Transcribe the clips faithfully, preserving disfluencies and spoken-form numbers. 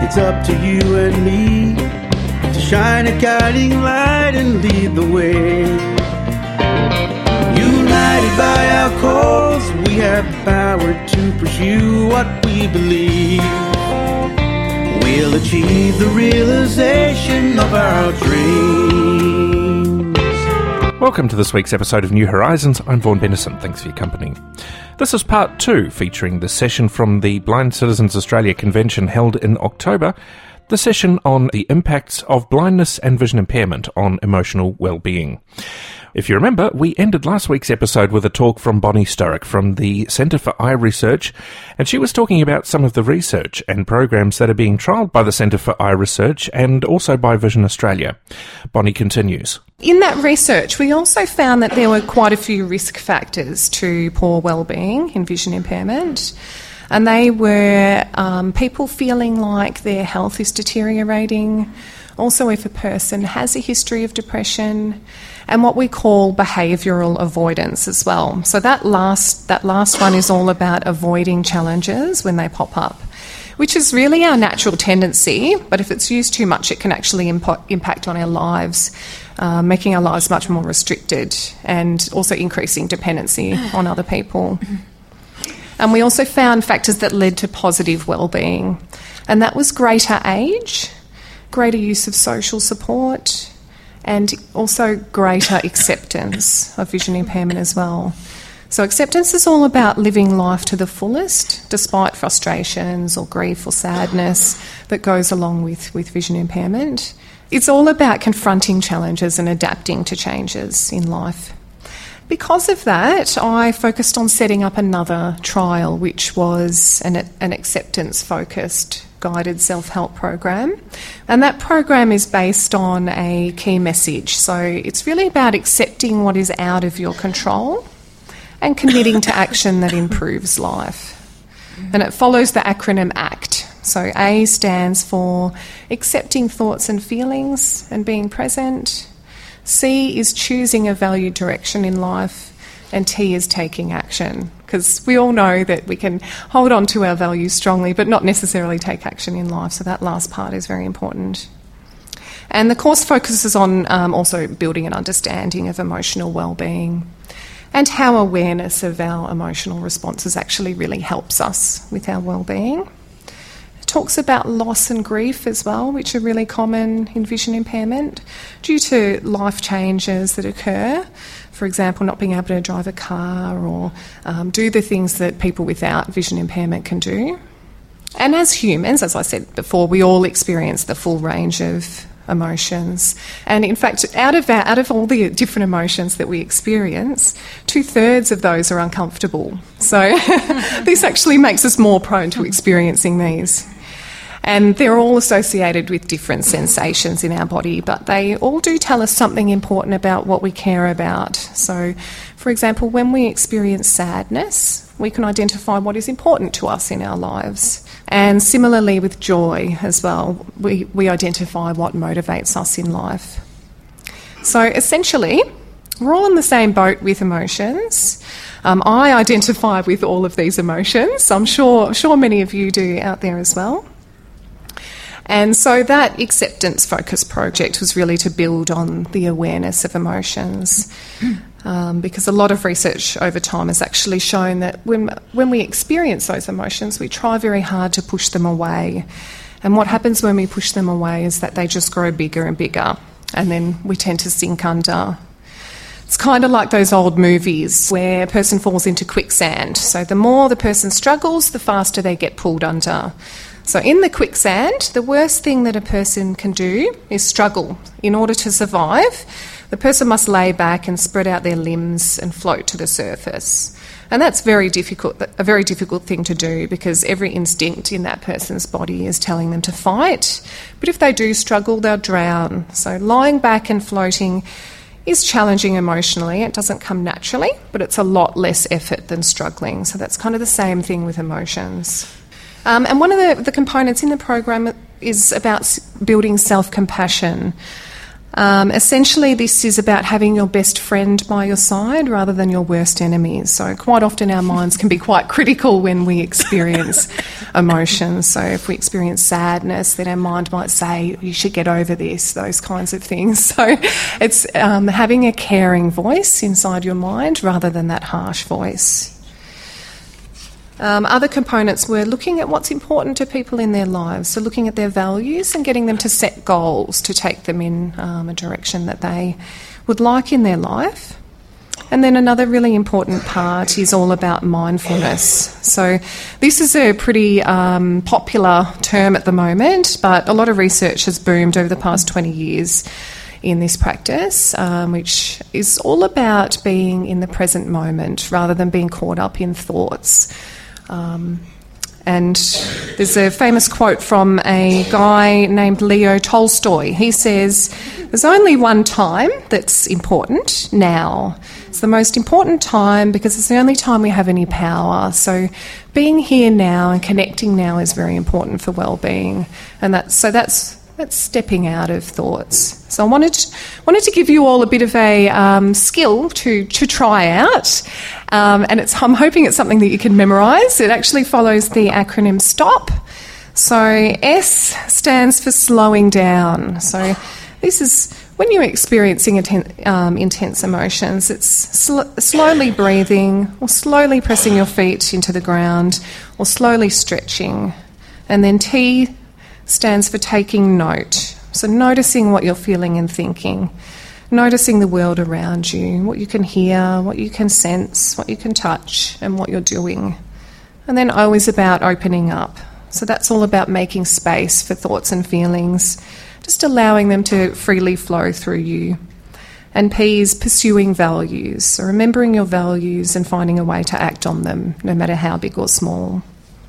it's up to you and me to shine a guiding light and lead the way. United by our cause, we have the power to pursue what we believe. We'll achieve the realization of our dreams. Welcome to this week's episode of New Horizons. I'm Vaughan Bennison. Thanks for your company. This is part two, featuring the session from the Blind Citizens Australia convention held in October, the session on the impacts of blindness and vision impairment on emotional well-being. If you remember, we ended last week's episode with a talk from Bonnie Sturrock from the Centre for Eye Research, and she was talking about some of the research and programs that are being trialled by the Centre for Eye Research and also by Vision Australia. Bonnie continues. In that research, we also found that there were quite a few risk factors to poor well-being in vision impairment. And they were um, people feeling like their health is deteriorating, also if a person has a history of depression, and what we call behavioural avoidance as well. So that last that last one is all about avoiding challenges when they pop up, which is really our natural tendency, but if it's used too much, it can actually impo- impact on our lives, uh, making our lives much more restricted and also increasing dependency on other people. And we also found factors that led to positive well-being, and that was greater age, greater use of social support, and also greater acceptance of vision impairment as well. So acceptance is all about living life to the fullest, despite frustrations or grief or sadness that goes along with, with vision impairment. It's all about confronting challenges and adapting to changes in life. Because of that, I focused on setting up another trial, which was an, an acceptance-focused guided self-help program. And that program is based on a key message. So it's really about accepting what is out of your control and committing to action that improves life. And it follows the acronym ACT. So A stands for accepting thoughts and feelings and being present. C is choosing a valued direction in life, and T is taking action, because we all know that we can hold on to our values strongly but not necessarily take action in life, so that last part is very important. And the course focuses on um, also building an understanding of emotional well-being and how awareness of our emotional responses actually really helps us with our well-being. Talks about loss and grief as well, which are really common in vision impairment due to life changes that occur. For example, not being able to drive a car or um, do the things that people without vision impairment can do. And as humans, as I said before, we all experience the full range of emotions. And in fact, out of our, out of all the different emotions that we experience, two-thirds of those are uncomfortable. So this actually makes us more prone to experiencing these. And they're all associated with different sensations in our body, but they all do tell us something important about what we care about. So, for example, when we experience sadness, we can identify what is important to us in our lives. And similarly with joy as well, we, we identify what motivates us in life. So essentially, we're all in the same boat with emotions. Um, I identify with all of these emotions. I'm sure, sure many of you do out there as well. And so that acceptance-focused project was really to build on the awareness of emotions, um, because a lot of research over time has actually shown that when when we experience those emotions, we try very hard to push them away. And what happens when we push them away is that they just grow bigger and bigger, and then we tend to sink under. It's kind of like those old movies where a person falls into quicksand. So the more the person struggles, the faster they get pulled under. So in the quicksand, the worst thing that a person can do is struggle. In order to survive, the person must lay back and spread out their limbs and float to the surface. And that's very difficult, a very difficult thing to do, because every instinct in that person's body is telling them to fight. But if they do struggle, they'll drown. So lying back and floating is challenging emotionally. It doesn't come naturally, but it's a lot less effort than struggling. So that's kind of the same thing with emotions. Um, and one of the, the components in the program is about building self-compassion. Um, essentially, this is about having your best friend by your side rather than your worst enemies. So quite often our minds can be quite critical when we experience emotions. So if we experience sadness, then our mind might say, you should get over this, those kinds of things. So it's um, having a caring voice inside your mind rather than that harsh voice. Um, other components were looking at what's important to people in their lives, so looking at their values and getting them to set goals to take them in um, a direction that they would like in their life. And then another really important part is all about mindfulness. So this is a pretty um, popular term at the moment, but a lot of research has boomed over the past twenty years in this practice, um, which is all about being in the present moment rather than being caught up in thoughts. Um, and there's a famous quote from a guy named Leo Tolstoy. He says, there's only one time that's important, now. It's the most important time because it's the only time we have any power. So being here now and connecting now is very important for well-being. And that's, so that's That's stepping out of thoughts. So I wanted to, wanted to give you all a bit of a um, skill to, to try out, um, and it's, I'm hoping it's something that you can memorise. It actually follows the acronym STOP. So S stands for slowing down. So this is when you're experiencing atten- um, intense emotions, it's sl- slowly breathing or slowly pressing your feet into the ground or slowly stretching. And then T stands for taking note. So noticing what you're feeling and thinking, noticing the world around you, what you can hear, what you can sense, what you can touch, and what you're doing. And then O is about opening up. So that's all about making space for thoughts and feelings, just allowing them to freely flow through you. And P is pursuing values, so remembering your values and finding a way to act on them, no matter how big or small.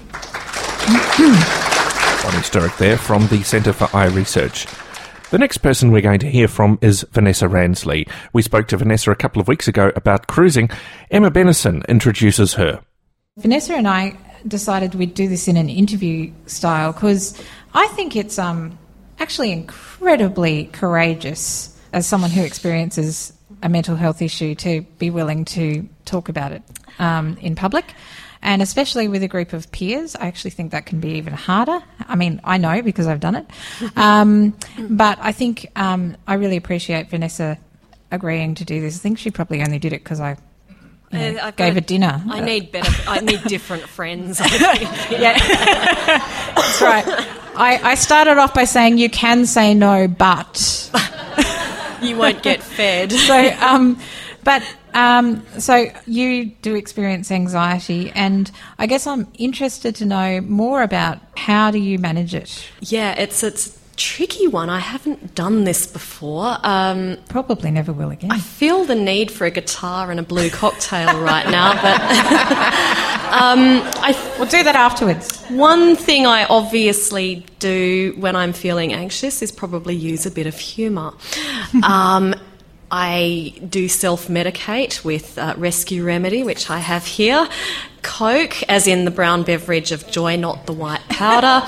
Bonnie Sturrock there from the Centre for Eye Research. The next person we're going to hear from is Vanessa Ransley. We spoke to Vanessa a couple of weeks ago about cruising. Emma Bennison introduces her. Vanessa and I decided we'd do this in an interview style because I think it's um, actually incredibly courageous as someone who experiences a mental health issue to be willing to talk about it um, in public. And especially with a group of peers, I actually think that can be even harder. I mean, I know because I've done it. Um, but I think um, I really appreciate Vanessa agreeing to do this. I think she probably only did it because I you know, uh, gave got, a dinner. I need better. I need different friends. I think. Yeah, that's right. I, I started off by saying you can say no, but you won't get fed. So, um, but. Um, so you do experience anxiety, and I guess I'm interested to know more about how do you manage it? Yeah, it's it's a tricky one. I haven't done this before. Um, Probably never will again. I feel the need for a guitar and a blue cocktail right now, but um, I we'll do that afterwards. One thing I obviously do when I'm feeling anxious is probably use a bit of humour. Um, I do self-medicate with uh, Rescue Remedy, which I have here, Coke, as in the brown beverage of joy, not the white powder,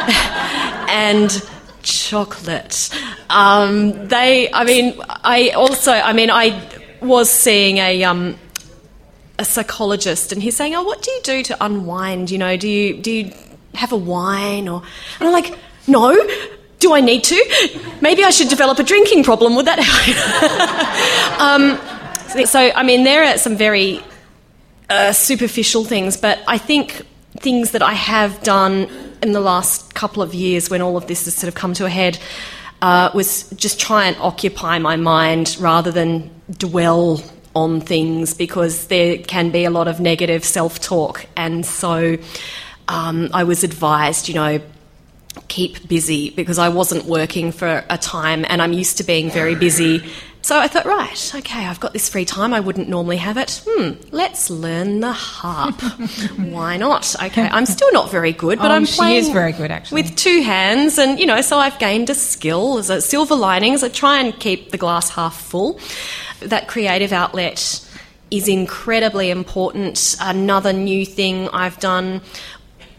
and chocolate. Um, they, I mean, I also, I mean, I was seeing a um, a psychologist, and he's saying, "Oh, what do you do to unwind? You know, do you do you have a wine or?" And I'm like, "No." Do I need to? Maybe I should develop a drinking problem. Would that help? um, so, I mean, there are some very uh, superficial things, but I think things that I have done in the last couple of years when all of this has sort of come to a head uh, was just try and occupy my mind rather than dwell on things, because there can be a lot of negative self-talk. And so um, I was advised, you know, keep busy, because I wasn't working for a time and I'm used to being very busy. So I thought, right, okay, I've got this free time. I wouldn't normally have it. Hmm, let's learn the harp. Why not? Okay, I'm still not very good, but oh, I'm she playing is very good, actually, with two hands, and you know, so I've gained a skill. As a silver linings, I try and keep the glass half full. That creative outlet is incredibly important. Another new thing I've done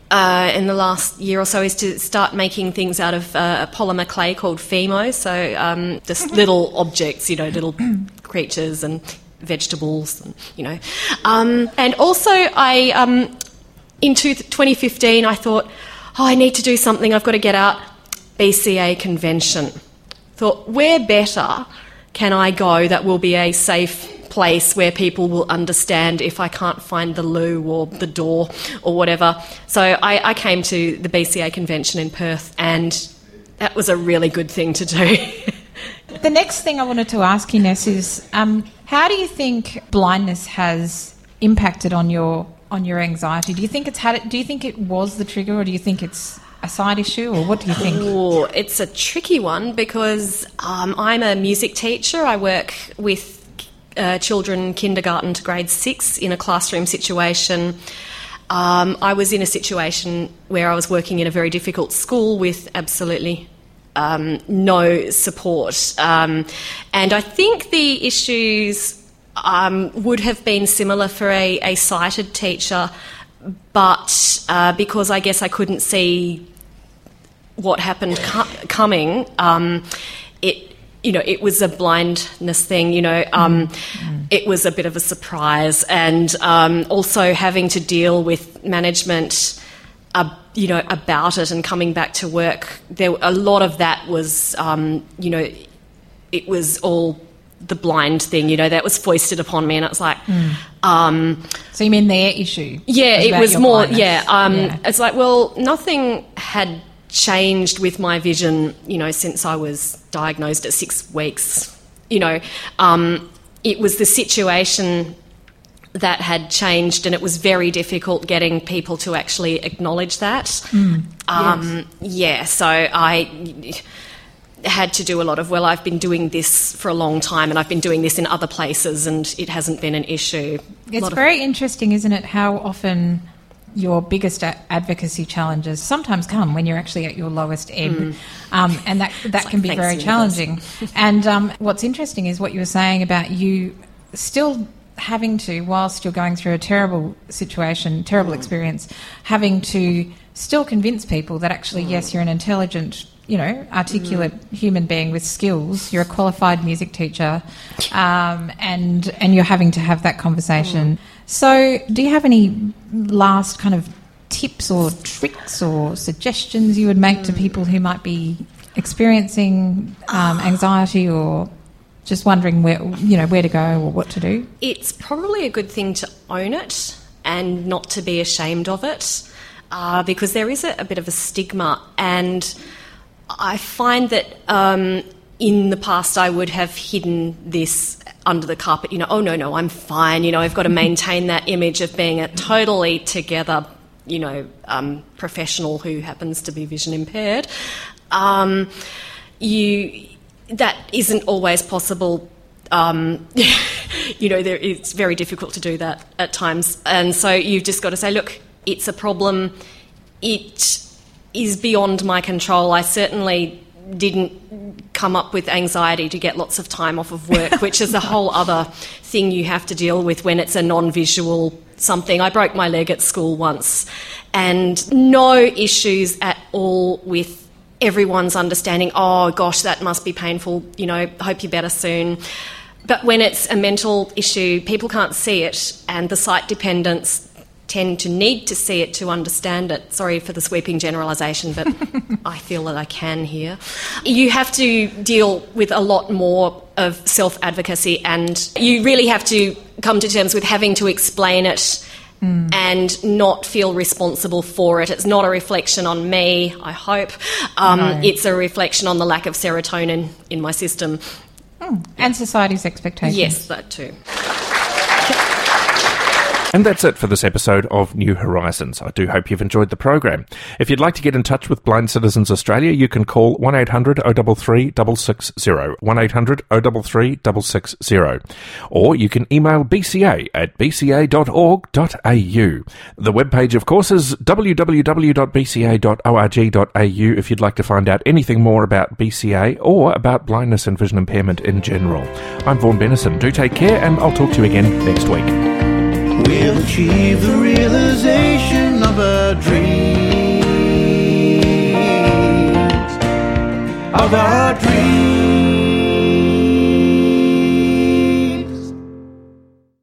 uh, in the last year or so is to start making things out of uh, a polymer clay called Fimo. So um, just little objects, you know, little creatures and vegetables, and, you know. Um, and also, I um, in twenty fifteen, I thought, oh, I need to do something. I've got to get out. B C A convention. Thought, where better can I go that will be a safe place where people will understand if I can't find the loo or the door or whatever. So I, I came to the B C A convention in Perth, and that was a really good thing to do. The next thing I wanted to ask you, Ness, is um, how do you think blindness has impacted on your on your anxiety? Do you think it's had it? Do you think it was the trigger, or do you think it's a side issue, or what do you think? Oh, it's a tricky one because um, I'm a music teacher. I work with uh, children kindergarten to grade six in a classroom situation. Um, I was in a situation where I was working in a very difficult school with absolutely um, no support. Um, and I think the issues um, would have been similar for a, a sighted teacher, but uh, because I guess I couldn't see what happened co- coming, um, it you know it was a blindness thing. You know, um, mm. it was a bit of a surprise, and um, also having to deal with management, uh, you know, about it and coming back to work. There a lot of that was, um, you know, it was all the blind thing, you know, that was foisted upon me, and it was like, mm. um, so you mean their issue? Yeah, it was more. Blindness. Yeah, um, yeah, it's like, well, nothing had changed with my vision, you know, since I was diagnosed at six weeks. You know, um, it was the situation that had changed, and it was very difficult getting people to actually acknowledge that. Mm. Um, yes. Yeah, so I had to do a lot of, well, I've been doing this for a long time, and I've been doing this in other places, and it hasn't been an issue. It's very of... interesting, isn't it, how often your biggest a- advocacy challenges sometimes come when you're actually at your lowest ebb, mm. um, and that that it's can like, be very challenging. And um, what's interesting is what you were saying about you still having to, whilst you're going through a terrible situation, terrible mm. experience, having to still convince people that actually, mm. yes, you're an intelligent, you know, articulate mm. human being with skills. You're a qualified music teacher, um, and and you're having to have that conversation. Mm. So, do you have any last kind of tips or tricks or suggestions you would make mm. to people who might be experiencing um, anxiety or just wondering where, you know, where to go or what to do? It's probably a good thing to own it and not to be ashamed of it, uh, because there is a, a bit of a stigma, and I find that um, in the past I would have hidden this under the carpet, you know, oh, no, no, I'm fine, you know, I've got to maintain that image of being a totally together, you know, um, professional who happens to be vision impaired. Um, you... That isn't always possible. Um, you know, there, it's very difficult to do that at times. And so you've just got to say, look, it's a problem. It is beyond my control. I certainly didn't come up with anxiety to get lots of time off of work, which is a whole other thing you have to deal with when it's a non-visual something. I broke my leg at school once, and no issues at all with everyone's understanding, oh, gosh, that must be painful, you know, hope you're better soon. But when it's a mental issue, people can't see it, and the sight dependents tend to need to see it to understand it. Sorry for the sweeping generalisation, but I feel that I can here. You have to deal with a lot more of self-advocacy, and you really have to come to terms with having to explain it Mm. and not feel responsible for it. It's not a reflection on me, I hope. Um, no. It's a reflection on the lack of serotonin in my system. Mm. And society's expectations. Yes, that too. And that's it for this episode of New Horizons. I do hope you've enjoyed the program. If you'd like to get in touch with Blind Citizens Australia, you can call one eight hundred oh three three six six zero, one eight hundred oh three three six six zero. Or you can email b c a at b c a dot org dot a u. The webpage, of course, is w w w dot b c a dot org dot a u if you'd like to find out anything more about B C A or about blindness and vision impairment in general. I'm Vaughan Bennison. Do take care, and I'll talk to you again next week. We'll achieve the realization of of our dreams, of our dreams.